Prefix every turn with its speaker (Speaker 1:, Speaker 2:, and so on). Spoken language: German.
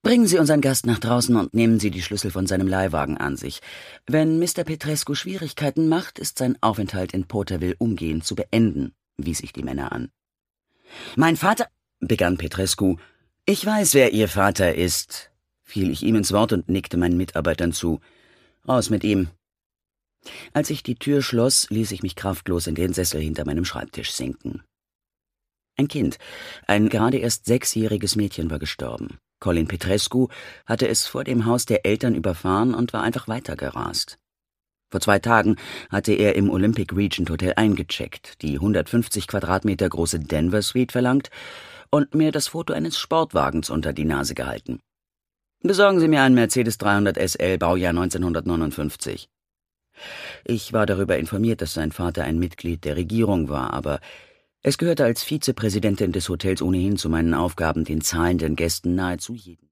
Speaker 1: Bringen Sie unseren Gast nach draußen und nehmen Sie die Schlüssel von seinem Leihwagen an sich. Wenn Mr. Petrescu Schwierigkeiten macht, ist sein Aufenthalt in Porterville umgehend zu beenden, wies ich die Männer an. »Mein Vater«, begann Petrescu. »Ich weiß, wer Ihr Vater ist«, fiel ich ihm ins Wort und nickte meinen Mitarbeitern zu. »Raus mit ihm.« Als ich die Tür schloss, ließ ich mich kraftlos in den Sessel hinter meinem Schreibtisch sinken. Ein Kind, ein gerade erst 6-jähriges Mädchen, war gestorben. Colin Petrescu hatte es vor dem Haus der Eltern überfahren und war einfach weitergerast. Vor 2 Tagen hatte er im Olympic Regent Hotel eingecheckt, die 150 Quadratmeter große Denver Suite verlangt und mir das Foto eines Sportwagens unter die Nase gehalten. »Besorgen Sie mir einen Mercedes 300 SL, Baujahr 1959. Ich war darüber informiert, dass sein Vater ein Mitglied der Regierung war, aber es gehörte als Vizepräsidentin des Hotels ohnehin zu meinen Aufgaben, den zahlenden Gästen nahezu jeden